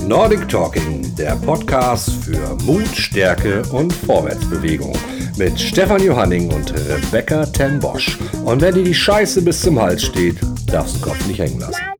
Nordic Talking, der Podcast für Mut, Stärke und Vorwärtsbewegung mit Stefan Johanning und Rebecca ten Bosch. Und wenn dir die Scheiße bis zum Hals steht, darfst du Kopf nicht hängen lassen.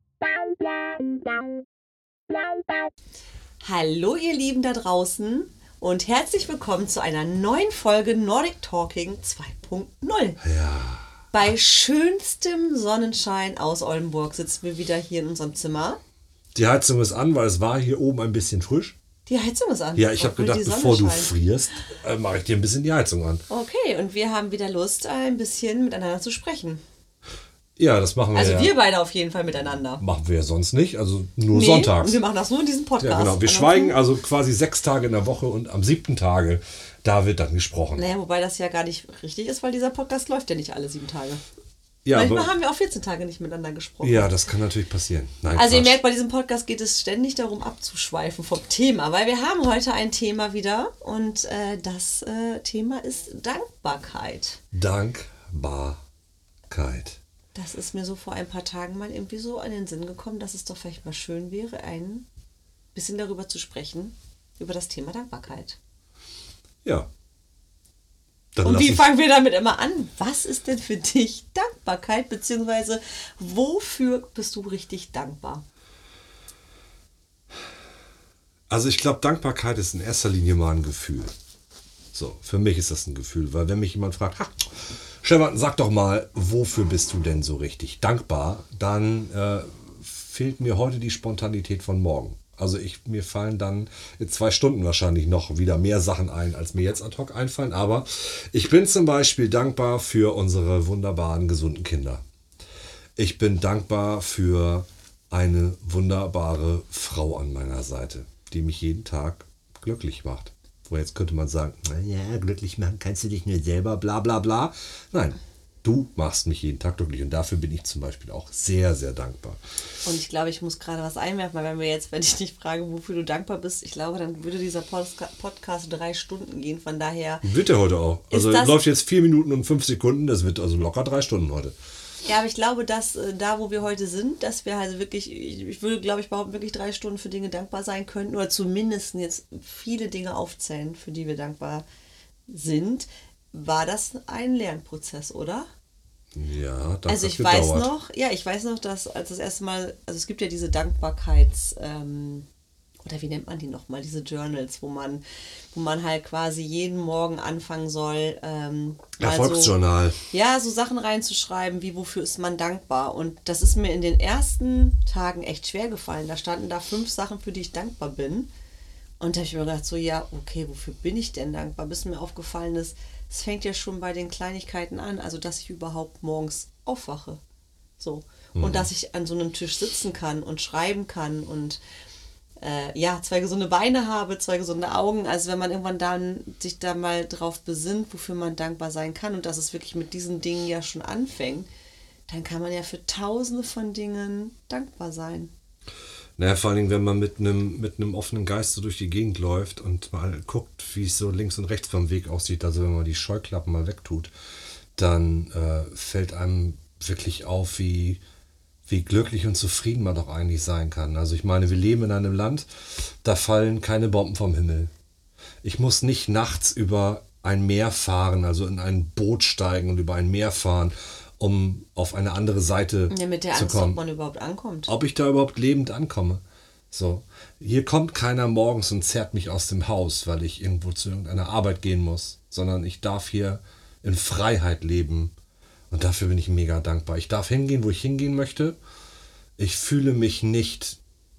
Hallo ihr Lieben da draußen und herzlich willkommen zu einer neuen Folge Nordic Talking 2.0. Ja. Bei schönstem Sonnenschein aus Oldenburg sitzen wir wieder hier in unserem Zimmer. Die Heizung ist an, weil es war hier oben ein bisschen frisch. Die Heizung ist an. Ja, ich habe gedacht, bevor du scheint. frierst, mache ich dir ein bisschen die Heizung an. Okay, und wir haben wieder Lust, ein bisschen miteinander zu sprechen. Ja, das machen wir Also ja. wir beide auf jeden Fall miteinander. Machen wir ja sonst nicht, also nur sonntags. Und wir machen das nur in diesem Podcast. Ja, genau. Wir schweigen also quasi 6 Tage in der Woche und am 7. Tage, da wird dann gesprochen. Naja, wobei das ja gar nicht richtig ist, weil dieser Podcast läuft ja nicht alle 7 Tage. Ja, Manchmal haben wir auch 14 Tage nicht miteinander gesprochen. Ja, das kann natürlich passieren. Nein, also ihr Quatsch. merkt, bei diesem Podcast geht es ständig darum abzuschweifen vom Thema, weil wir haben heute ein Thema wieder und das Thema ist Dankbarkeit. Dankbarkeit. Das ist mir so vor ein paar Tagen mal irgendwie so an den Sinn gekommen, dass es doch vielleicht mal schön wäre, ein bisschen darüber zu sprechen, über das Thema Dankbarkeit. Ja. Dann Und lass wie uns- fangen wir damit immer an? Was ist denn für dich Dankbarkeit, beziehungsweise wofür bist du richtig dankbar? Also ich glaube, Dankbarkeit ist in erster Linie mal ein Gefühl. So, für mich ist das ein Gefühl, weil wenn mich jemand fragt, Stefan, sag doch mal, wofür bist du denn so richtig dankbar, dann fehlt mir heute die Spontanität von morgen. Also mir fallen dann in 2 Stunden wahrscheinlich noch wieder mehr Sachen ein, als mir jetzt ad hoc einfallen. Aber ich bin zum Beispiel dankbar für unsere wunderbaren, gesunden Kinder. Ich bin dankbar für eine wunderbare Frau an meiner Seite, die mich jeden Tag glücklich macht. Wo jetzt könnte man sagen, naja, glücklich machen kannst du dich nur selber, bla bla bla. Nein, du machst mich jeden Tag glücklich und dafür bin ich zum Beispiel auch sehr, sehr dankbar. Und ich glaube, ich muss gerade was einwerfen, weil wenn ich dich frage, wofür du dankbar bist, ich glaube, dann würde dieser Podcast 3 Stunden gehen. Von daher, Wird der heute auch. Also das- läuft jetzt 4 Minuten und 5 Sekunden, das wird also locker 3 Stunden heute. ja, aber ich glaube, dass da, wo wir heute sind, dass wir also wirklich, ich würde, glaube ich, behaupten, wirklich 3 Stunden für Dinge dankbar sein könnten oder zumindest jetzt viele Dinge aufzählen, für die wir dankbar sind. War das ein Lernprozess, oder? Ja, das Also hat ich weiß gedauert. noch, dass als das erste Mal, also es gibt ja diese Dankbarkeits, oder wie nennt man die nochmal, diese Journals, wo man halt quasi jeden Morgen anfangen soll, mal Erfolgsjournal. so Sachen reinzuschreiben, wie wofür ist man dankbar. Und das ist mir in den ersten Tagen echt schwer gefallen. Da standen da 5 Sachen, für die ich dankbar bin. Und da habe ich mir gedacht, so ja, okay, wofür bin ich denn dankbar? Bis mir aufgefallen ist, es fängt ja schon bei den Kleinigkeiten an, also dass ich überhaupt morgens aufwache. So. Und dass ich an so einem Tisch sitzen kann und schreiben kann und 2 gesunde Beine habe, 2 gesunde Augen. Also wenn man irgendwann dann sich da mal drauf besinnt, wofür man dankbar sein kann und dass es wirklich mit diesen Dingen ja schon anfängt, dann kann man ja für tausende von Dingen dankbar sein. Naja, vor allen Dingen, wenn man mit einem offenen Geist so durch die Gegend läuft und mal guckt, wie es so links und rechts vom Weg aussieht, also wenn man die Scheuklappen mal wegtut, dann fällt einem wirklich auf, wie glücklich und zufrieden man doch eigentlich sein kann. Also ich meine, wir leben in einem Land, da fallen keine Bomben vom Himmel. Ich muss nicht nachts über ein Meer fahren, also in ein Boot steigen und über ein Meer fahren, um auf eine andere Seite Ja, mit der zu Angst, ob kommen. man überhaupt ankommt. Ob ich da überhaupt lebend ankomme. So. Hier kommt keiner morgens und zerrt mich aus dem Haus, weil ich irgendwo zu irgendeiner Arbeit gehen muss, sondern ich darf hier in Freiheit leben. Und dafür bin ich mega dankbar. Ich darf hingehen, wo ich hingehen möchte. Ich fühle mich nicht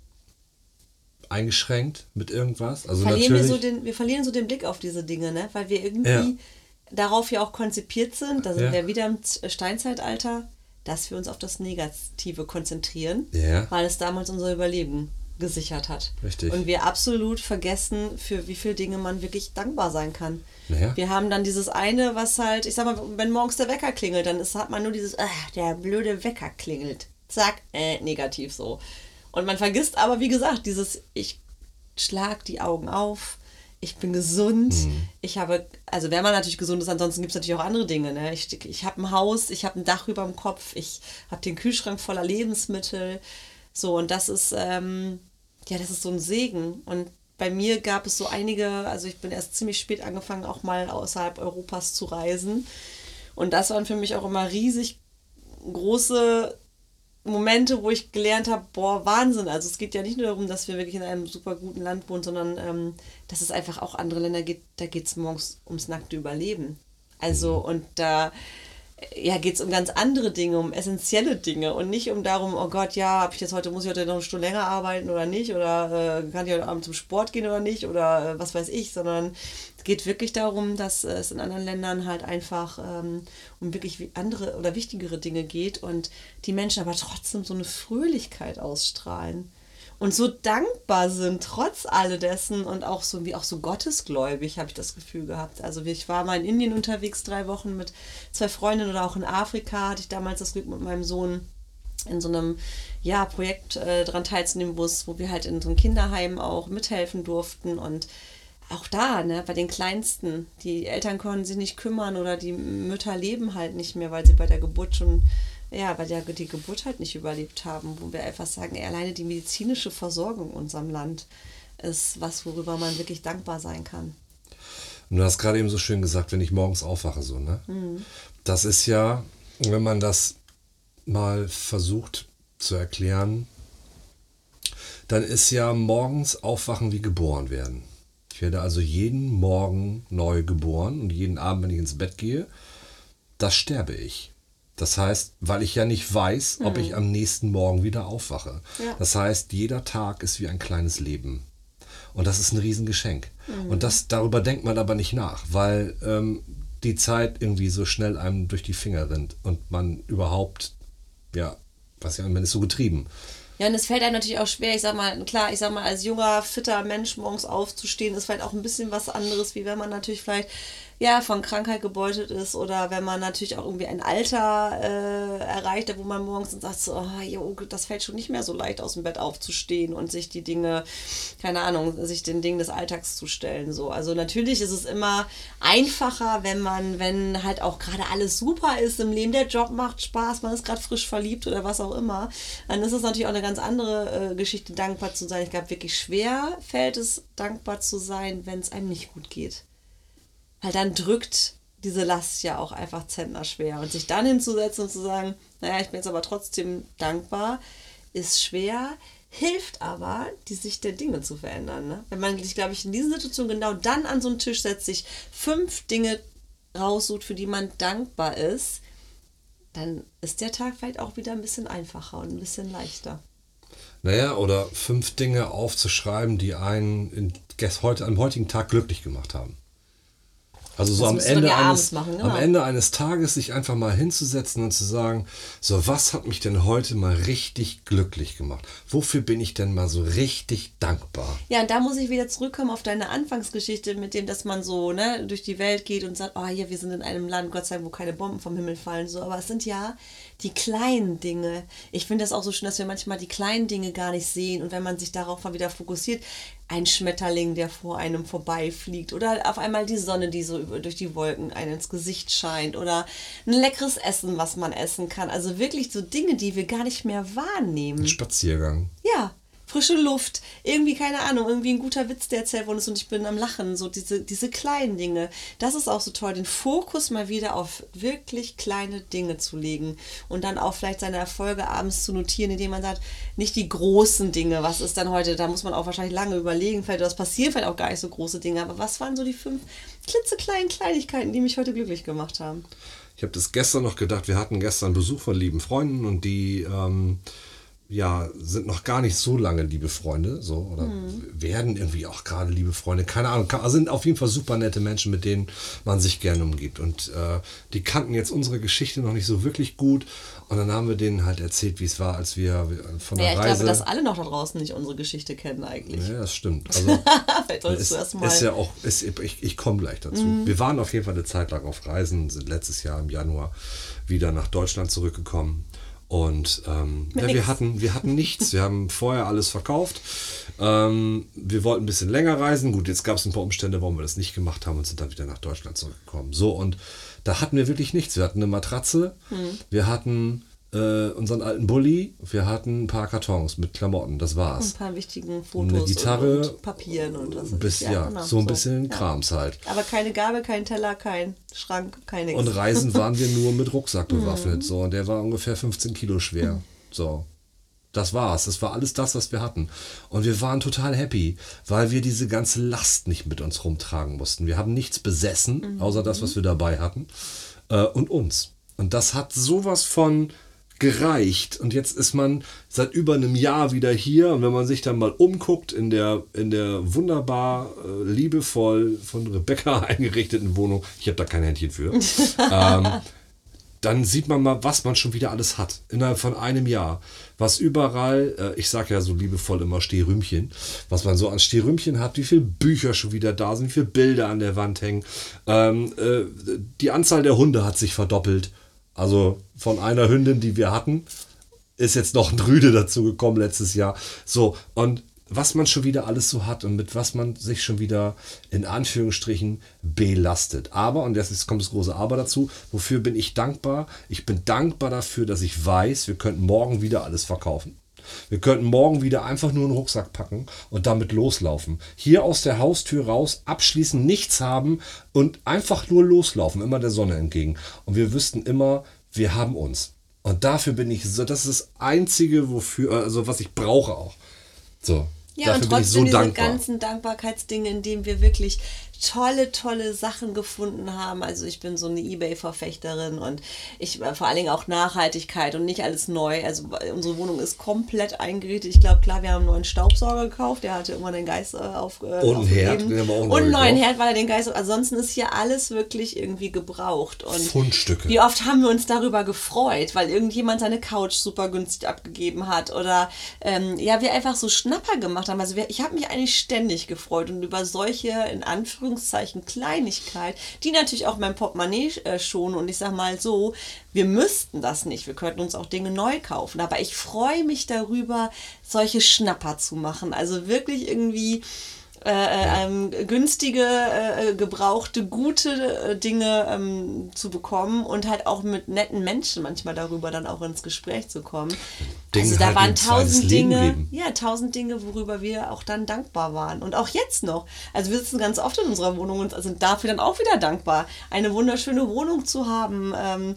eingeschränkt mit irgendwas. Also Wir verlieren so den Blick auf diese Dinge, ne? Weil wir irgendwie darauf ja auch konzipiert sind, da sind wir wieder im Steinzeitalter, dass wir uns auf das Negative konzentrieren, weil es damals unser Überleben gesichert hat. Richtig. Und wir absolut vergessen, für wie viele Dinge man wirklich dankbar sein kann. Ja. Wir haben dann dieses eine, was halt, ich sag mal, wenn morgens der Wecker klingelt, dann hat man nur dieses, der blöde Wecker klingelt. Zack, negativ so. Und man vergisst aber, wie gesagt, ich schlag die Augen auf, ich bin gesund, ich habe, also wenn man natürlich gesund ist, ansonsten gibt es natürlich auch andere Dinge, ne? Ich habe ein Haus, ich habe ein Dach über dem Kopf, ich habe den Kühlschrank voller Lebensmittel, so, und das ist, ja, das ist so ein Segen. Und bei mir gab es so einige, also ich bin erst ziemlich spät angefangen, auch mal außerhalb Europas zu reisen. Und das waren für mich auch immer riesig große Momente, wo ich gelernt habe, boah, Wahnsinn. Also es geht ja nicht nur darum, dass wir wirklich in einem super guten Land wohnen, sondern dass es einfach auch andere Länder gibt, da geht es morgens ums nackte Überleben. Also und da ja, geht es um ganz andere Dinge, um essentielle Dinge und nicht um darum, oh Gott, ja, muss ich heute noch eine Stunde länger arbeiten oder nicht oder kann ich heute Abend zum Sport gehen oder nicht oder was weiß ich, sondern es geht wirklich darum, dass es in anderen Ländern halt einfach um wirklich andere oder wichtigere Dinge geht und die Menschen aber trotzdem so eine Fröhlichkeit ausstrahlen und so dankbar sind, trotz alledessen und auch so wie auch so gottesgläubig, habe ich das Gefühl gehabt. Also ich war mal in Indien unterwegs 3 Wochen mit 2 Freundinnen oder auch in Afrika hatte ich damals das Glück mit meinem Sohn in so einem Projekt dran teilzunehmen, wo wir halt in so einem Kinderheim auch mithelfen durften und auch da, ne, bei den Kleinsten, die Eltern können sich nicht kümmern oder die Mütter leben halt nicht mehr, weil sie bei der Geburt schon weil die Geburt halt nicht überlebt haben, wo wir einfach sagen, alleine die medizinische Versorgung in unserem Land ist was, worüber man wirklich dankbar sein kann. Und du hast gerade eben so schön gesagt, wenn ich morgens aufwache, so, ne? Das ist ja, wenn man das mal versucht zu erklären, dann ist ja morgens aufwachen wie geboren werden. Ich werde also jeden Morgen neu geboren und jeden Abend, wenn ich ins Bett gehe, das sterbe ich. Das heißt, weil ich ja nicht weiß, ob ich am nächsten Morgen wieder aufwache. Ja. Das heißt, jeder Tag ist wie ein kleines Leben. Und das ist ein Riesengeschenk. Und darüber denkt man aber nicht nach, weil die Zeit irgendwie so schnell einem durch die Finger rinnt und man überhaupt, man ist so getrieben. Ja, und es fällt einem natürlich auch schwer, ich sag mal, als junger, fitter Mensch morgens aufzustehen, ist vielleicht auch ein bisschen was anderes, wie wenn man natürlich vielleicht von Krankheit gebeutelt ist oder wenn man natürlich auch irgendwie ein Alter erreicht, wo man morgens sagt, so, das fällt schon nicht mehr so leicht aus dem Bett aufzustehen und sich die Dinge, keine Ahnung, sich den Dingen des Alltags zu stellen. So. Also natürlich ist es immer einfacher, wenn halt auch gerade alles super ist im Leben, der Job macht Spaß, man ist gerade frisch verliebt oder was auch immer, dann ist es natürlich auch eine ganz andere Geschichte, dankbar zu sein. Ich glaube, wirklich schwer fällt es, dankbar zu sein, wenn es einem nicht gut geht. Weil dann drückt diese Last ja auch einfach zentnerschwer. Und sich dann hinzusetzen und zu sagen, ich bin jetzt aber trotzdem dankbar, ist schwer, hilft aber, die Sicht der Dinge zu verändern. Ne? Wenn man sich, glaube ich, in dieser Situation genau dann an so einen Tisch setzt, sich 5 Dinge raussucht, für die man dankbar ist, dann ist der Tag vielleicht auch wieder ein bisschen einfacher und ein bisschen leichter. Oder 5 Dinge aufzuschreiben, die einen am heutigen Tag glücklich gemacht haben. Also so am Ende eines Tages sich einfach mal hinzusetzen und zu sagen, so was hat mich denn heute mal richtig glücklich gemacht? Wofür bin ich denn mal so richtig dankbar? Ja, und da muss ich wieder zurückkommen auf deine Anfangsgeschichte mit dem, dass man so durch die Welt geht und sagt, wir sind in einem Land, Gott sei Dank, wo keine Bomben vom Himmel fallen. So, aber es sind ja die kleinen Dinge. Ich finde das auch so schön, dass wir manchmal die kleinen Dinge gar nicht sehen und wenn man sich darauf mal wieder fokussiert, ein Schmetterling, der vor einem vorbeifliegt oder auf einmal die Sonne, die so durch die Wolken einem ins Gesicht scheint oder ein leckeres Essen, was man essen kann. Also wirklich so Dinge, die wir gar nicht mehr wahrnehmen. Ein Spaziergang. Ja, frische Luft, irgendwie, keine Ahnung, irgendwie ein guter Witz, der erzählt worden ist und ich bin am Lachen. So diese kleinen Dinge. Das ist auch so toll, den Fokus mal wieder auf wirklich kleine Dinge zu legen und dann auch vielleicht seine Erfolge abends zu notieren, indem man sagt, nicht die großen Dinge, was ist dann heute, da muss man auch wahrscheinlich lange überlegen, vielleicht was passieren, vielleicht auch gar nicht so große Dinge, aber was waren so die 5 klitzekleinen Kleinigkeiten, die mich heute glücklich gemacht haben? Ich habe das gestern noch gedacht, wir hatten gestern Besuch von lieben Freunden und die sind noch gar nicht so lange liebe Freunde, oder werden irgendwie auch gerade liebe Freunde, keine Ahnung, sind auf jeden Fall super nette Menschen, mit denen man sich gerne umgibt und die kannten jetzt unsere Geschichte noch nicht so wirklich gut und dann haben wir denen halt erzählt, wie es war, als wir von der Reise... Ich glaube, dass alle noch da draußen nicht unsere Geschichte kennen eigentlich. Ja, das stimmt. Also, vielleicht solltest du erst mal... Ist ja auch, ich komme gleich dazu. Wir waren auf jeden Fall eine Zeit lang auf Reisen, sind letztes Jahr im Januar wieder nach Deutschland zurückgekommen. Und wir hatten nichts. Wir haben vorher alles verkauft. Wir wollten ein bisschen länger reisen. Gut, jetzt gab es ein paar Umstände, warum wir das nicht gemacht haben und sind dann wieder nach Deutschland zurückgekommen. So, und da hatten wir wirklich nichts. Wir hatten eine Matratze, wir hatten unseren alten Bulli, wir hatten ein paar Kartons mit Klamotten, das war's. Ein paar wichtigen Fotos eine Gitarre, und Papieren und was. Genau, so ein bisschen Krams halt. Aber keine Gabel, kein Teller, kein Schrank, kein nichts. Und reisen waren wir nur mit Rucksack bewaffnet. So, und der war ungefähr 15 Kilo schwer. So. Das war's. Das war alles das, was wir hatten. Und wir waren total happy, weil wir diese ganze Last nicht mit uns rumtragen mussten. Wir haben nichts besessen, außer das, was wir dabei hatten. Und uns. Und das hat sowas von gereicht. Und jetzt ist man seit über einem Jahr wieder hier. Und wenn man sich dann mal umguckt in der wunderbar liebevoll von Rebecca eingerichteten Wohnung, ich habe da kein Händchen für, dann sieht man mal, was man schon wieder alles hat. Innerhalb von einem Jahr. Was überall, ich sage ja so liebevoll immer Stehrümchen, was man so an Stehrümchen hat, wie viele Bücher schon wieder da sind, wie viele Bilder an der Wand hängen. Die Anzahl der Hunde hat sich verdoppelt. Also von einer Hündin, die wir hatten, ist jetzt noch ein Rüde dazu gekommen letztes Jahr. So, und was man schon wieder alles so hat und mit was man sich schon wieder in Anführungsstrichen belastet. Aber, und jetzt kommt das große Aber dazu, wofür bin ich dankbar? Ich bin dankbar dafür, dass ich weiß, wir könnten morgen wieder alles verkaufen. Wir könnten morgen wieder einfach nur einen Rucksack packen und damit loslaufen. Hier aus der Haustür raus, abschließen, nichts haben und einfach nur loslaufen, immer der Sonne entgegen. Und wir wüssten immer, wir haben uns. Und dafür bin ich so, das ist das Einzige, wofür, also was ich brauche auch. So. Ja, und trotzdem diese ganzen Dankbarkeitsdinge, in denen wir wirklich tolle Sachen gefunden haben. Also ich bin so eine eBay-Verfechterin und ich vor allen Dingen auch Nachhaltigkeit und nicht alles neu. Also unsere Wohnung ist komplett eingerichtet. Ich glaube, klar, wir haben einen neuen Staubsauger gekauft. Der hatte irgendwann den Geist aufgegeben. Und einen Herd. Den haben wir auch und einen neuen Herd, weil er den Geist... Ansonsten ist hier alles wirklich irgendwie gebraucht. Und Fundstücke. Wie oft haben wir uns darüber gefreut, weil irgendjemand seine Couch super günstig abgegeben hat oder wir einfach so Schnapper gemacht haben. Also ich habe mich eigentlich ständig gefreut und über solche, in Anführungszeichen, Kleinigkeit, die natürlich auch mein Portemonnaie schonen. Und ich sage mal so, wir müssten das nicht. Wir könnten uns auch Dinge neu kaufen. Aber ich freue mich darüber, solche Schnapper zu machen. Also wirklich irgendwie günstige, gebrauchte, gute Dinge zu bekommen und halt auch mit netten Menschen manchmal darüber dann auch ins Gespräch zu kommen. Also da waren 1000 Dinge, 1000 Dinge, worüber wir auch dann dankbar waren. Und auch jetzt noch. Also wir sitzen ganz oft in unserer Wohnung und sind dafür dann auch wieder dankbar, eine wunderschöne Wohnung zu haben.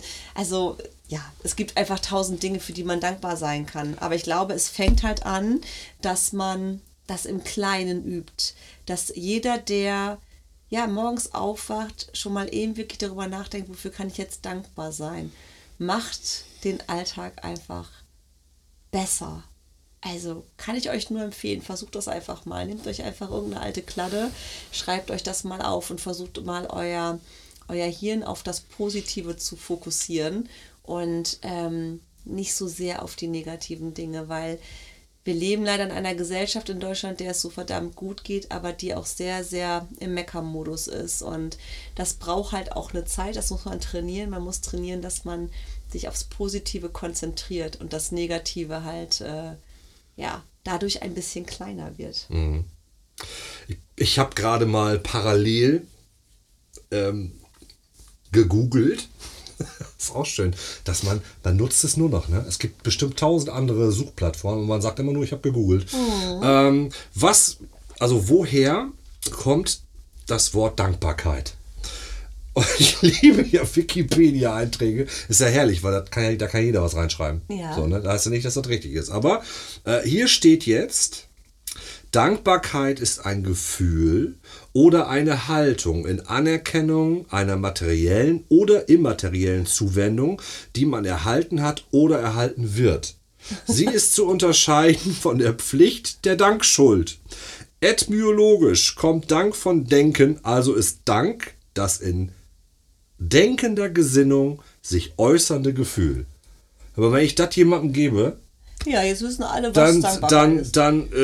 Es gibt einfach 1000 Dinge, für die man dankbar sein kann. Aber ich glaube, es fängt halt an, dass man das im Kleinen übt. Dass jeder, der morgens aufwacht, schon mal eben wirklich darüber nachdenkt, wofür kann ich jetzt dankbar sein. Macht den Alltag einfach besser. Also kann ich euch nur empfehlen, versucht das einfach mal. Nehmt euch einfach irgendeine alte Kladde, schreibt euch das mal auf und versucht mal euer Hirn auf das Positive zu fokussieren und nicht so sehr auf die negativen Dinge, weil wir leben leider in einer Gesellschaft in Deutschland, der es so verdammt gut geht, aber die auch sehr, sehr im Mecker-Modus ist. Und das braucht halt auch eine Zeit, das muss man trainieren. Man muss trainieren, dass man sich aufs Positive konzentriert und das Negative halt dadurch ein bisschen kleiner wird. Mhm. Ich habe gerade mal parallel gegoogelt. Das ist auch schön, dass man nutzt es nur noch. Ne? Es gibt bestimmt 1000 andere Suchplattformen und man sagt immer nur, ich habe gegoogelt. Oh. Woher kommt das Wort Dankbarkeit? Und ich liebe ja Wikipedia-Einträge. Ist ja herrlich, weil da kann jeder was reinschreiben. Ja. So, ne? Da heißt ja nicht, dass das richtig ist. Aber hier steht jetzt: Dankbarkeit ist ein Gefühl oder eine Haltung in Anerkennung einer materiellen oder immateriellen Zuwendung, die man erhalten hat oder erhalten wird. Sie ist zu unterscheiden von der Pflicht der Dankschuld. Etymologisch kommt Dank von Denken, also ist Dank das in denkender Gesinnung sich äußernde Gefühl. Aber wenn ich das jemandem gebe, ja, jetzt wissen alle, was Dankbarkeit ist.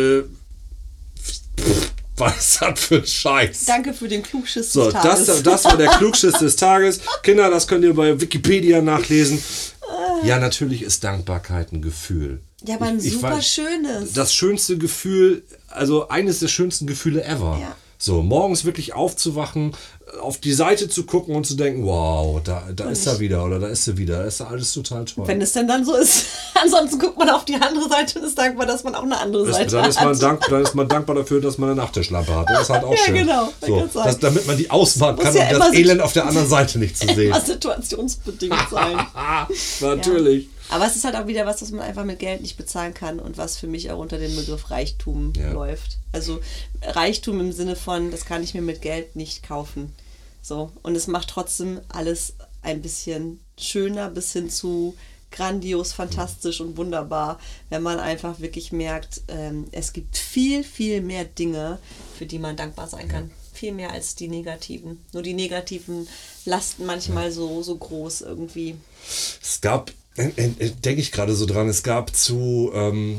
Was ist das für ein Scheiß? Danke für den Klugschiss des Tages. Das war der Klugschiss des Tages. Kinder, das könnt ihr bei Wikipedia nachlesen. Ja, natürlich ist Dankbarkeit ein Gefühl. Ja, aber ein super schönes. Das schönste Gefühl, also eines der schönsten Gefühle ever. Ja. So, morgens wirklich aufzuwachen, auf die Seite zu gucken und zu denken, wow, da ist er wieder oder da ist sie wieder. Das ist alles total toll. Wenn es denn dann so ist. Ansonsten guckt man auf die andere Seite und ist dankbar, dass man auch eine andere Seite Dann hat. dann ist man dankbar dafür, dass man eine Nachttischlampe hat. Das ist halt auch Ja, schön. genau. So, damit man die ausmachen kann, ja um immer das Elend auf der anderen Seite nicht zu sehen. Immer situationsbedingt sein. Natürlich. Ja. Aber es ist halt auch wieder was man einfach mit Geld nicht bezahlen kann und was für mich auch unter den Begriff Reichtum läuft. Also Reichtum im Sinne von, das kann ich mir mit Geld nicht kaufen. So. Und es macht trotzdem alles ein bisschen schöner bis hin zu grandios, fantastisch und wunderbar, wenn man einfach wirklich merkt, es gibt viel, viel mehr Dinge, für die man dankbar sein kann. Viel mehr als die negativen. Nur die negativen lasten manchmal so groß irgendwie. Es gab, denke ich gerade so dran, es gab zu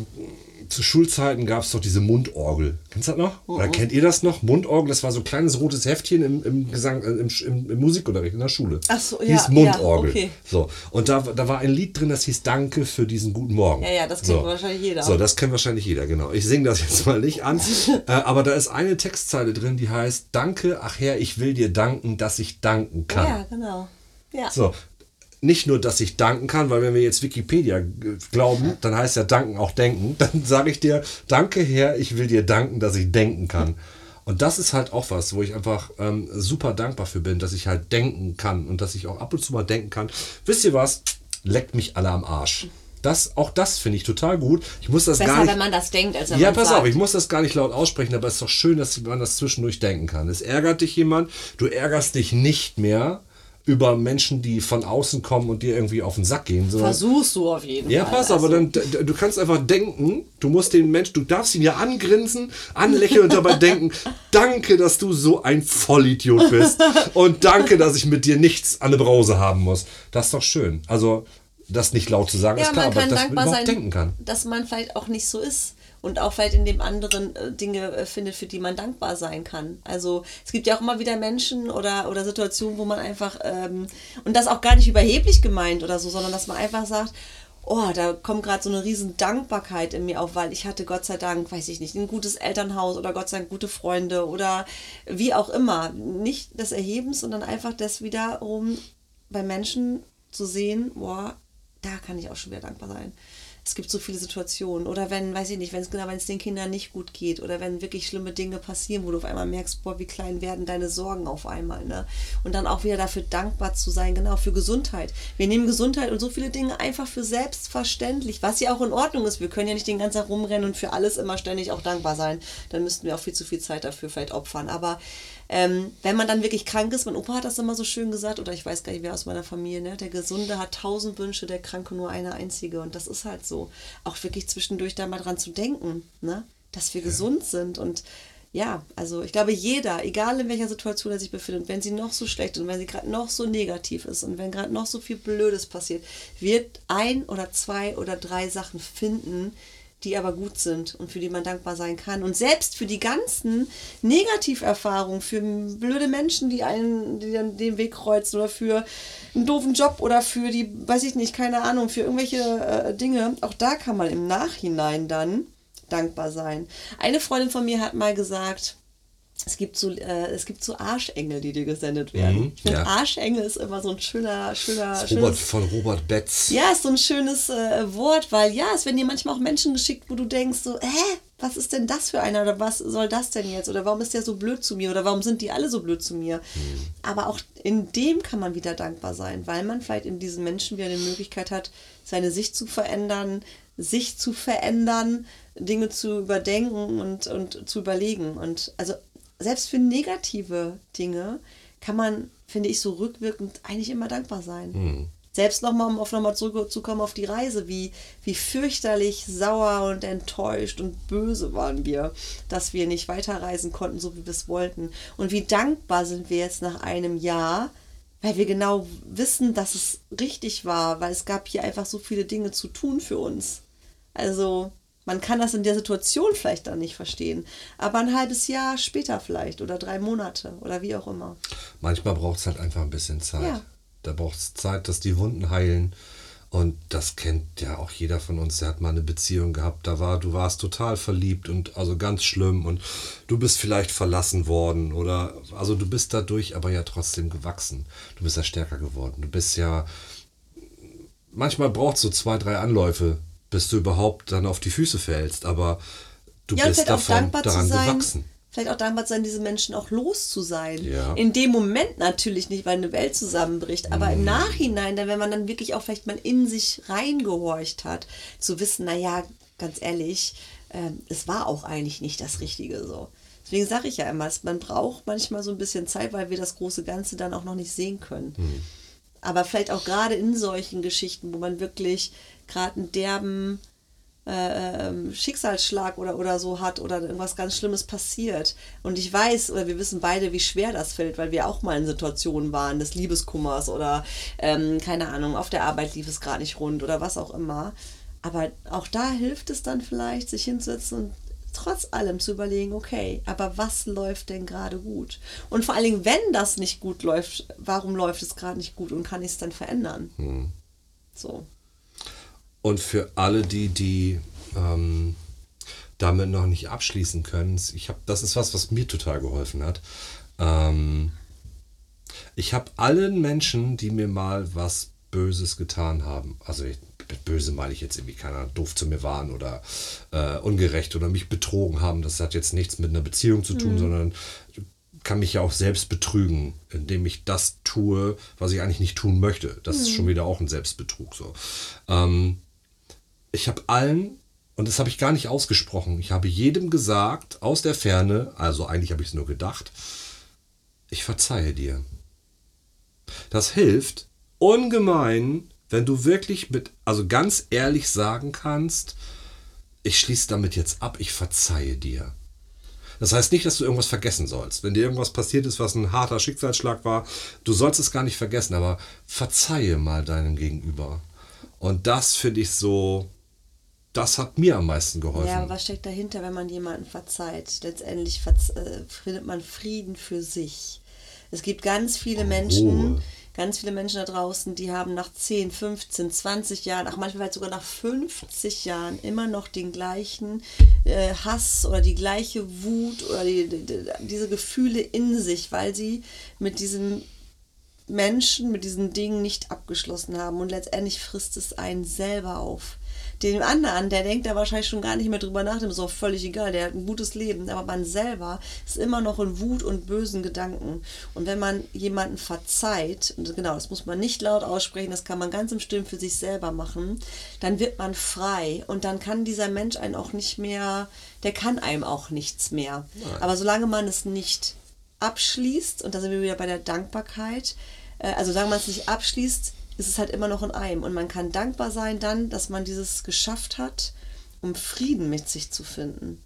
Schulzeiten gab es doch diese Mundorgel. Kennst du das noch? Oder kennt ihr das noch? Mundorgel, das war so ein kleines rotes Heftchen im Gesang, im Musikunterricht in der Schule. Ach so, hieß Mundorgel. Ja, okay. So. Und da war ein Lied drin, das hieß Danke für diesen guten Morgen. Ja, das kennt wahrscheinlich jeder. So, das kennt wahrscheinlich jeder, genau. Ich singe das jetzt mal nicht an. Aber da ist eine Textzeile drin, die heißt: Danke, ach Herr, ich will dir danken, dass ich danken kann. Ja, genau. Ja. So. Nicht nur, dass ich danken kann, weil wenn wir jetzt Wikipedia glauben, dann heißt ja danken auch denken. Dann sage ich dir, danke Herr, ich will dir danken, dass ich denken kann. Und das ist halt auch was, wo ich einfach super dankbar für bin, dass ich halt denken kann und dass ich auch ab und zu mal denken kann. Wisst ihr was? Leckt mich alle am Arsch. Auch das finde ich total gut. Ich muss das Besser, gar nicht, wenn man das denkt, als wenn ja, man pass sagt. auf, ich muss das gar nicht laut aussprechen, aber es ist doch schön, dass man das zwischendurch denken kann. Es ärgert dich jemand, du ärgerst dich nicht mehr über Menschen, die von außen kommen und dir irgendwie auf den Sack gehen. Versuchst du auf jeden Fall. Ja, pass, aber dann, du kannst einfach denken, du musst den Menschen, du darfst ihn ja angrinsen, anlächeln und dabei denken, danke, dass du so ein Vollidiot bist und danke, dass ich mit dir nichts an der Brause haben muss. Das ist doch schön. Also, das nicht laut zu sagen, ist klar, aber dass man überhaupt denken kann. Dass man vielleicht auch nicht so ist. Und auch vielleicht in dem anderen Dinge findet, für die man dankbar sein kann. Also es gibt ja auch immer wieder Menschen oder Situationen, wo man einfach, und das auch gar nicht überheblich gemeint oder so, sondern dass man einfach sagt, oh, da kommt gerade so eine riesen Dankbarkeit in mir auf, weil ich hatte Gott sei Dank, weiß ich nicht, ein gutes Elternhaus oder Gott sei Dank gute Freunde oder wie auch immer. Nicht des Erhebens, sondern einfach das wiederum bei Menschen zu sehen, boah, da kann ich auch schon wieder dankbar sein. Es gibt so viele Situationen. Oder wenn, weiß ich nicht, wenn es den Kindern nicht gut geht oder wenn wirklich schlimme Dinge passieren, wo du auf einmal merkst, boah, wie klein werden deine Sorgen auf einmal. Ne? Und dann auch wieder dafür dankbar zu sein, genau, für Gesundheit. Wir nehmen Gesundheit und so viele Dinge einfach für selbstverständlich, was ja auch in Ordnung ist. Wir können ja nicht den ganzen Tag rumrennen und für alles immer ständig auch dankbar sein. Dann müssten wir auch viel zu viel Zeit dafür vielleicht opfern. Aber wenn man dann wirklich krank ist, mein Opa hat das immer so schön gesagt, oder ich weiß gar nicht, wer aus meiner Familie, ne? Der Gesunde hat 1000 Wünsche, der Kranke nur eine einzige. Und das ist halt so. Auch wirklich zwischendurch da mal dran zu denken, ne? Dass wir gesund sind. Und ja, also ich glaube, jeder, egal in welcher Situation er sich befindet, wenn sie noch so schlecht und wenn sie gerade noch so negativ ist und wenn gerade noch so viel Blödes passiert, wird 1 oder 2 oder 3 Sachen finden, die aber gut sind und für die man dankbar sein kann. Und selbst für die ganzen Negativerfahrungen, für blöde Menschen, die dann den Weg kreuzen oder für einen doofen Job oder für die, weiß ich nicht, keine Ahnung, für irgendwelche Dinge, auch da kann man im Nachhinein dann dankbar sein. Eine Freundin von mir hat mal gesagt, es gibt so Arschengel, die dir gesendet werden. Ich finde, Arschengel ist immer so ein schönes... Von Robert Betz. Ja, ist so ein schönes Wort, weil ja, es werden dir manchmal auch Menschen geschickt, wo du denkst so, was ist denn das für einer oder was soll das denn jetzt oder warum ist der so blöd zu mir oder warum sind die alle so blöd zu mir? Aber auch in dem kann man wieder dankbar sein, weil man vielleicht in diesen Menschen wieder eine Möglichkeit hat, seine Sicht zu verändern, Dinge zu überdenken und zu überlegen. Und also selbst für negative Dinge kann man, finde ich, so rückwirkend eigentlich immer dankbar sein. Selbst nochmal, um nochmal zurückzukommen auf die Reise, wie fürchterlich sauer und enttäuscht und böse waren wir, dass wir nicht weiterreisen konnten, so wie wir es wollten. Und wie dankbar sind wir jetzt nach einem Jahr, weil wir genau wissen, dass es richtig war, weil es gab hier einfach so viele Dinge zu tun für uns. Also man kann das in der Situation vielleicht dann nicht verstehen, aber ein halbes Jahr später vielleicht oder 3 Monate oder wie auch immer. Manchmal braucht es halt einfach ein bisschen Zeit. Ja. Da braucht es Zeit, dass die Wunden heilen Und das kennt ja auch jeder von uns, der hat mal eine Beziehung gehabt, du warst total verliebt und also ganz schlimm und du bist vielleicht verlassen worden oder, also du bist dadurch aber ja trotzdem gewachsen. Du bist ja stärker geworden. Du bist ja, manchmal braucht es so 2, 3 Anläufe, bis du überhaupt dann auf die Füße fällst, aber du Ja, und bist vielleicht auch davon dankbar zu daran sein, gewachsen. vielleicht auch dankbar zu sein, diese Menschen auch los zu sein. Ja. In dem Moment natürlich nicht, weil eine Welt zusammenbricht, aber im Nachhinein, dann, wenn man dann wirklich auch vielleicht mal in sich reingehorcht hat, zu wissen, naja, ganz ehrlich, es war auch eigentlich nicht das Richtige so. Deswegen sage ich ja immer, man braucht manchmal so ein bisschen Zeit, weil wir das große Ganze dann auch noch nicht sehen können. Aber vielleicht auch gerade in solchen Geschichten, wo man wirklich gerade einen derben Schicksalsschlag oder so hat oder irgendwas ganz Schlimmes passiert. Und ich weiß, oder wir wissen beide, wie schwer das fällt, weil wir auch mal in Situationen waren des Liebeskummers oder keine Ahnung, auf der Arbeit lief es gerade nicht rund oder was auch immer. Aber auch da hilft es dann vielleicht, sich hinzusetzen und trotz allem zu überlegen, okay, aber was läuft denn gerade gut? Und vor allen Dingen, wenn das nicht gut läuft, warum läuft es gerade nicht gut und kann ich es dann verändern? So. Und für alle, die damit noch nicht abschließen können, das ist was mir total geholfen hat. Ich habe allen Menschen, die mir mal was Böses getan haben, also mit böse meine ich jetzt irgendwie, keine Ahnung, doof zu mir waren oder ungerecht oder mich betrogen haben, das hat jetzt nichts mit einer Beziehung zu tun, sondern kann mich ja auch selbst betrügen, indem ich das tue, was ich eigentlich nicht tun möchte. Das ist schon wieder auch ein Selbstbetrug. So. Ich habe allen, und das habe ich gar nicht ausgesprochen, ich habe jedem gesagt, aus der Ferne, also eigentlich habe ich es nur gedacht, ich verzeihe dir. Das hilft ungemein, wenn du wirklich also ganz ehrlich sagen kannst, ich schließe damit jetzt ab, ich verzeihe dir. Das heißt nicht, dass du irgendwas vergessen sollst. Wenn dir irgendwas passiert ist, was ein harter Schicksalsschlag war, du sollst es gar nicht vergessen, aber verzeihe mal deinem Gegenüber. Und das finde ich so, das hat mir am meisten geholfen. Ja, aber was steckt dahinter, wenn man jemanden verzeiht? Letztendlich findet man Frieden für sich. Es gibt ganz viele Menschen da draußen, die haben nach 10, 15, 20 Jahren, ach manchmal sogar nach 50 Jahren immer noch den gleichen Hass oder die gleiche Wut oder diese Gefühle in sich, weil sie mit diesen Menschen, mit diesen Dingen nicht abgeschlossen haben. Und letztendlich frisst es einen selber auf. Dem anderen, der denkt da wahrscheinlich schon gar nicht mehr drüber nach, dem ist auch völlig egal, der hat ein gutes Leben, aber man selber ist immer noch in Wut und bösen Gedanken. Und wenn man jemanden verzeiht, und genau, das muss man nicht laut aussprechen, das kann man ganz im Stillen für sich selber machen, dann wird man frei und dann kann dieser Mensch einen auch nicht mehr, der kann einem auch nichts mehr. Nein. Aber solange man es nicht abschließt, und da sind wir wieder bei der Dankbarkeit, also solange man es nicht abschließt, ist es halt immer noch in einem. Und man kann dankbar sein dann, dass man dieses geschafft hat, um Frieden mit sich zu finden.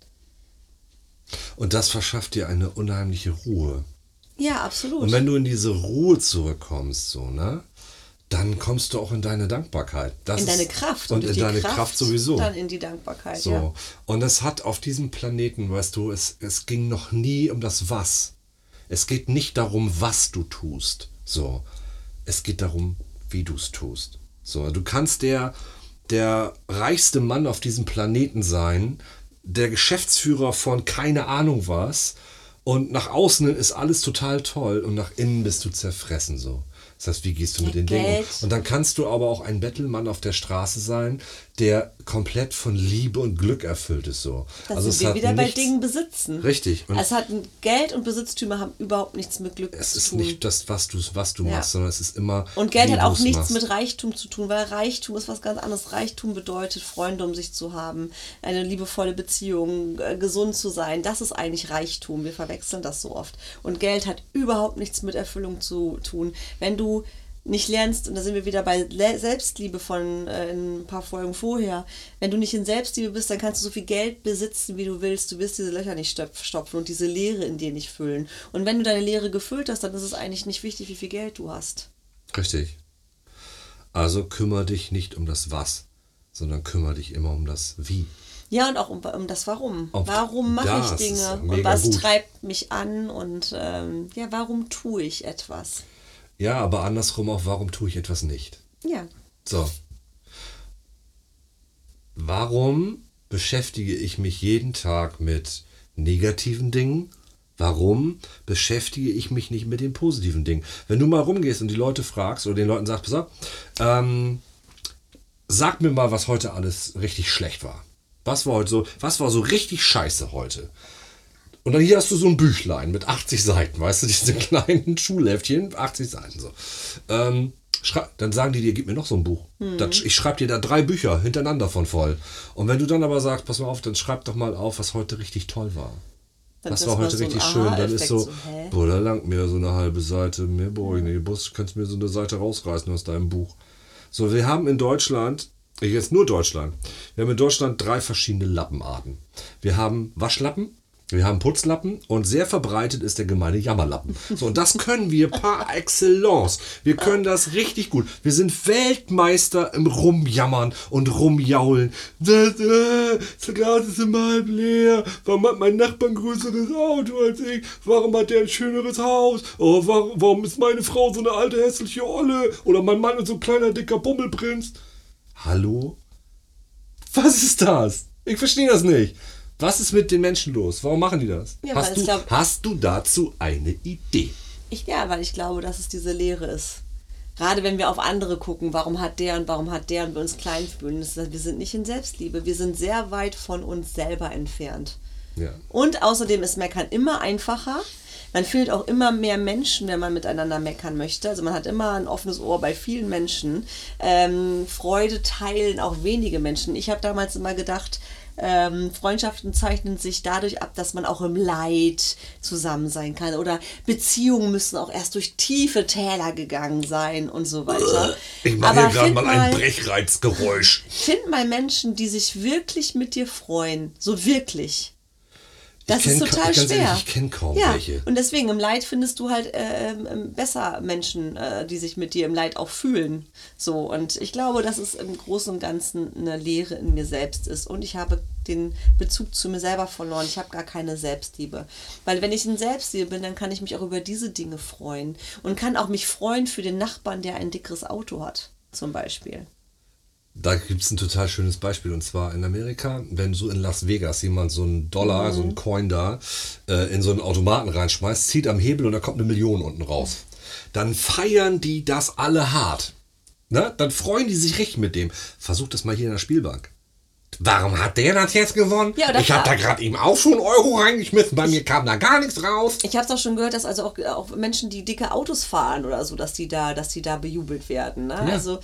Und das verschafft dir eine unheimliche Ruhe. Ja, absolut. Und wenn du in diese Ruhe zurückkommst, so, ne, dann kommst du auch in deine Dankbarkeit. In deine Kraft. Und in deine Kraft sowieso. Dann in die Dankbarkeit, so. Ja. Und es hat auf diesem Planeten, weißt du, es ging noch nie um das Was. Es geht nicht darum, was du tust. So. Es geht darum, wie du es tust. So, du kannst der reichste Mann auf diesem Planeten sein, der Geschäftsführer von keine Ahnung was, und nach außen ist alles total toll und nach innen bist du zerfressen so. Das heißt, wie gehst du mit den Dingen um? Und dann kannst du aber auch ein Bettelmann auf der Straße sein, der komplett von Liebe und Glück erfüllt ist. So. Das sind wir wieder bei Dingen besitzen. Richtig. Und es hat Geld und Besitztümer haben überhaupt nichts mit Glück zu tun. Es ist nicht das, was du machst, sondern es ist immer. Und Geld hat auch nichts mit Reichtum zu tun, weil Reichtum ist was ganz anderes. Reichtum bedeutet, Freunde um sich zu haben, eine liebevolle Beziehung, gesund zu sein. Das ist eigentlich Reichtum. Wir verwechseln das so oft. Und Geld hat überhaupt nichts mit Erfüllung zu tun. Wenn du nicht lernst, und da sind wir wieder bei Selbstliebe von ein paar Folgen vorher, wenn du nicht in Selbstliebe bist, dann kannst du so viel Geld besitzen, wie du willst. Du wirst diese Löcher nicht stopfen und diese Leere in dir nicht füllen. Und wenn du deine Leere gefüllt hast, dann ist es eigentlich nicht wichtig, wie viel Geld du hast. Richtig. Also kümmere dich nicht um das Was, sondern kümmere dich immer um das Wie. Ja, und auch um das Warum. Warum mache ich Dinge? Und was treibt mich an? Und warum tue ich etwas? Ja, aber andersrum auch, warum tue ich etwas nicht? Ja. So. Warum beschäftige ich mich jeden Tag mit negativen Dingen? Warum beschäftige ich mich nicht mit den positiven Dingen? Wenn du mal rumgehst und die Leute fragst oder den Leuten sagst, pass auf, sag mir mal, was heute alles richtig schlecht war. Was war so richtig scheiße heute? Und dann hier hast du so ein Büchlein mit 80 Seiten, weißt du, diese kleinen Schulheftchen, 80 Seiten so. Dann sagen die dir, gib mir noch so ein Buch. Ich schreibe dir da 3 Bücher hintereinander von voll. Und wenn du dann aber sagst, pass mal auf, dann schreib doch mal auf, was heute richtig toll war. Was war heute richtig schön? Dann ist so, boah, da langt mir so eine halbe Seite. Mehr brauche ich nicht. Kannst mir so eine Seite rausreißen aus deinem Buch. So, wir haben in Deutschland, jetzt nur Deutschland, wir haben in Deutschland 3 verschiedene Lappenarten. Wir haben Waschlappen, wir haben Putzlappen und sehr verbreitet ist der gemeine Jammerlappen. So, und das können wir par excellence. Wir können das richtig gut. Wir sind Weltmeister im Rumjammern und Rumjaulen. Das Glas ist immer halb leer. Warum hat mein Nachbar ein größeres Auto als ich? Warum hat der ein schöneres Haus? Oh, warum ist meine Frau so eine alte hässliche Olle? Oder mein Mann ist so ein kleiner dicker Bummelprinz? Hallo? Was ist das? Ich verstehe das nicht. Was ist mit den Menschen los? Warum machen die das? Ja, hast du dazu eine Idee? Weil ich glaube, dass es diese Leere ist. Gerade wenn wir auf andere gucken, warum hat der und wir uns klein fühlen. Wir sind nicht in Selbstliebe. Wir sind sehr weit von uns selber entfernt. Ja. Und außerdem ist Meckern immer einfacher. Man findet auch immer mehr Menschen, wenn man miteinander meckern möchte. Also man hat immer ein offenes Ohr bei vielen Menschen. Freude teilen auch wenige Menschen. Ich habe damals immer gedacht, Freundschaften zeichnen sich dadurch ab, dass man auch im Leid zusammen sein kann. Oder Beziehungen müssen auch erst durch tiefe Täler gegangen sein und so weiter. Ich mache hier gerade mal ein Brechreizgeräusch. Find mal Menschen, die sich wirklich mit dir freuen. So wirklich. Das ist total schwer. Ehrlich, ich kenne kaum welche. Und deswegen im Leid findest du halt besser Menschen, die sich mit dir im Leid auch fühlen. So, und ich glaube, dass es im Großen und Ganzen eine Leere in mir selbst ist. Und ich habe den Bezug zu mir selber verloren. Ich habe gar keine Selbstliebe. Weil wenn ich in Selbstliebe bin, dann kann ich mich auch über diese Dinge freuen. Und kann auch mich freuen für den Nachbarn, der ein dickeres Auto hat, zum Beispiel. Da gibt es ein total schönes Beispiel, und zwar in Amerika, wenn so in Las Vegas jemand so einen Dollar, so einen Coin da in so einen Automaten reinschmeißt, zieht am Hebel und da kommt 1 Million unten raus. Dann feiern die das alle hart. Ne? Dann freuen die sich richtig mit dem. Versucht das mal hier in der Spielbank. Warum hat der das jetzt gewonnen? Ja, ich habe da gerade eben auch schon Euro reingeschmissen, bei mir kam da gar nichts raus. Ich habe es auch schon gehört, dass also auch Menschen, die dicke Autos fahren oder so, dass die da bejubelt werden. Ne? Ja. Also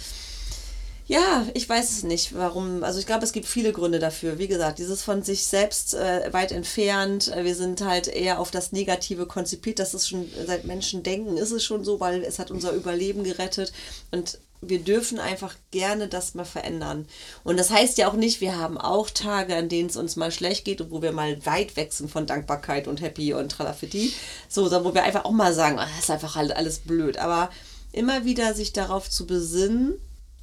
ja, ich weiß es nicht, warum. Also ich glaube, es gibt viele Gründe dafür. Wie gesagt, dieses von sich selbst weit entfernt. Wir sind halt eher auf das Negative konzipiert. Das ist schon, seit Menschen denken, ist es schon so, weil es hat unser Überleben gerettet. Und wir dürfen einfach gerne das mal verändern. Und das heißt ja auch nicht, wir haben auch Tage, an denen es uns mal schlecht geht und wo wir mal weit weg sind von Dankbarkeit und Happy und Tralafitti. So, wo wir einfach auch mal sagen, das ist einfach halt alles blöd. Aber immer wieder sich darauf zu besinnen,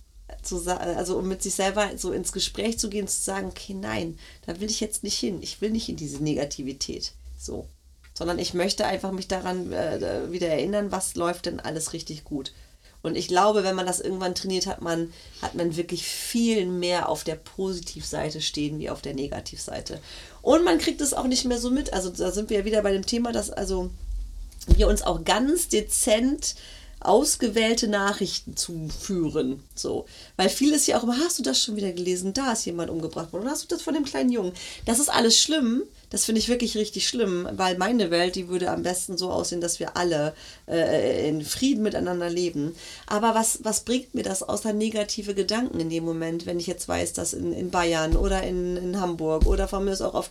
also um mit sich selber so ins Gespräch zu gehen, zu sagen, okay, nein, da will ich jetzt nicht hin. Ich will nicht in diese Negativität. So. Sondern ich möchte einfach mich daran wieder erinnern, was läuft denn alles richtig gut. Und ich glaube, wenn man das irgendwann trainiert, hat man wirklich viel mehr auf der Positivseite stehen wie auf der Negativseite. Und man kriegt es auch nicht mehr so mit. Also da sind wir ja wieder bei dem Thema, dass also wir uns auch ganz dezent ausgewählte Nachrichten zuführen. So. Weil vieles ja auch immer, hast du das schon wieder gelesen? Da ist jemand umgebracht worden. Oder hast du das von dem kleinen Jungen? Das ist alles schlimm. Das finde ich wirklich richtig schlimm, weil meine Welt, die würde am besten so aussehen, dass wir alle in Frieden miteinander leben. Aber was bringt mir das außer negative Gedanken in dem Moment, wenn ich jetzt weiß, dass in Bayern oder in Hamburg oder von mir ist auch auf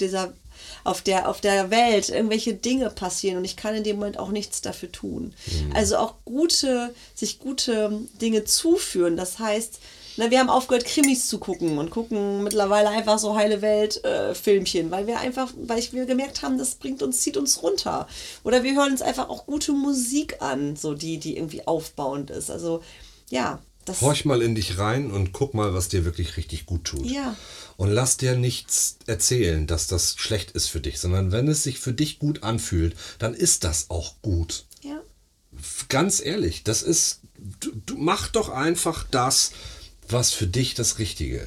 der Welt irgendwelche Dinge passieren und ich kann in dem Moment auch nichts dafür tun. Also auch sich gute Dinge zuführen. Das heißt, wir haben aufgehört, Krimis zu gucken und gucken mittlerweile einfach so heile Welt-Filmchen, weil wir gemerkt haben, das zieht uns runter. Oder wir hören uns einfach auch gute Musik an, so die irgendwie aufbauend ist. Also ja. Horch mal in dich rein und guck mal, was dir wirklich richtig gut tut. Ja. Und lass dir nichts erzählen, dass das schlecht ist für dich, sondern wenn es sich für dich gut anfühlt, dann ist das auch gut. Ja. Ganz ehrlich, du mach doch einfach das, was für dich das Richtige ist.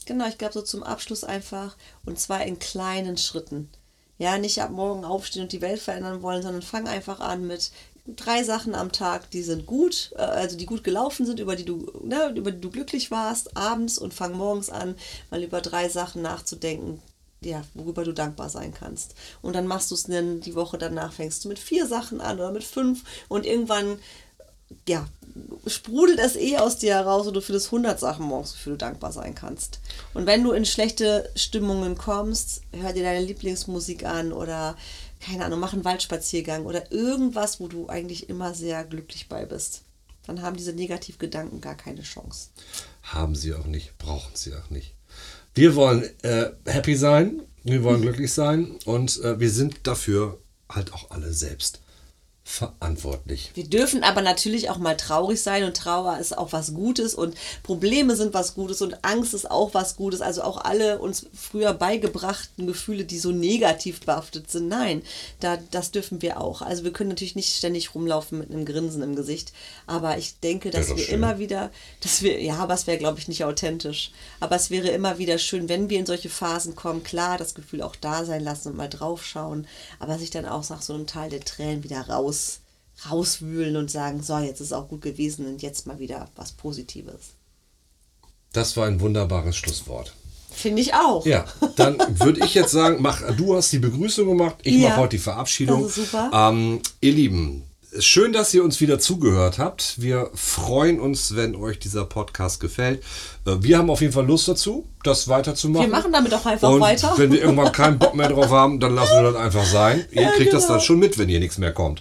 Genau, ich glaube so zum Abschluss einfach, und zwar in kleinen Schritten. Ja, nicht ab morgen aufstehen und die Welt verändern wollen, sondern fang einfach an mit 3 Sachen am Tag, die sind gut, also die gut gelaufen sind, über die du glücklich warst, abends, und fang morgens an, mal über 3 Sachen nachzudenken, ja, worüber du dankbar sein kannst. Und dann machst du es dann die Woche danach, fängst du mit 4 Sachen an oder mit 5, und irgendwann, ja, sprudelt es aus dir heraus und du findest 100 Sachen morgens, wofür du dankbar sein kannst. Und wenn du in schlechte Stimmungen kommst, hör dir deine Lieblingsmusik an oder, keine Ahnung, mach einen Waldspaziergang oder irgendwas, wo du eigentlich immer sehr glücklich bei bist. Dann haben diese Negativgedanken gar keine Chance. Haben sie auch nicht, brauchen sie auch nicht. Wir wollen happy sein, wir wollen glücklich sein, und wir sind dafür halt auch alle selbst verantwortlich. Wir dürfen aber natürlich auch mal traurig sein, und Trauer ist auch was Gutes und Probleme sind was Gutes und Angst ist auch was Gutes. Also auch alle uns früher beigebrachten Gefühle, die so negativ behaftet sind. Nein, das dürfen wir auch. Also wir können natürlich nicht ständig rumlaufen mit einem Grinsen im Gesicht, aber ich denke, dass wir immer wieder, aber es wäre, glaube ich, nicht authentisch. Aber es wäre immer wieder schön, wenn wir in solche Phasen kommen, klar, das Gefühl auch da sein lassen und mal drauf schauen, aber sich dann auch nach so einem Tal der Tränen wieder rauswühlen und sagen, so, jetzt ist es auch gut gewesen und jetzt mal wieder was Positives. Das war ein wunderbares Schlusswort. Finde ich auch. Ja, dann würde ich jetzt sagen, du hast die Begrüßung gemacht, ich mache heute die Verabschiedung. Das ist super. Ihr Lieben, schön, dass ihr uns wieder zugehört habt. Wir freuen uns, wenn euch dieser Podcast gefällt. Wir haben auf jeden Fall Lust dazu, das weiterzumachen. Wir machen damit auch einfach und weiter. Wenn wir irgendwann keinen Bock mehr drauf haben, dann lassen wir das einfach sein. Ihr kriegt das dann schon mit, wenn hier nichts mehr kommt.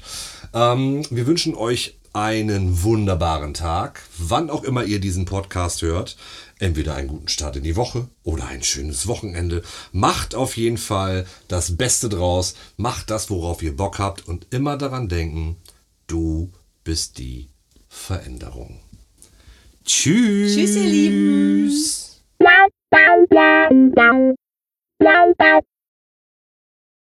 Wir wünschen euch einen wunderbaren Tag, wann auch immer ihr diesen Podcast hört. Entweder einen guten Start in die Woche oder ein schönes Wochenende. Macht auf jeden Fall das Beste draus. Macht das, worauf ihr Bock habt, und immer daran denken, du bist die Veränderung. Tschüss. Tschüss, ihr Lieben.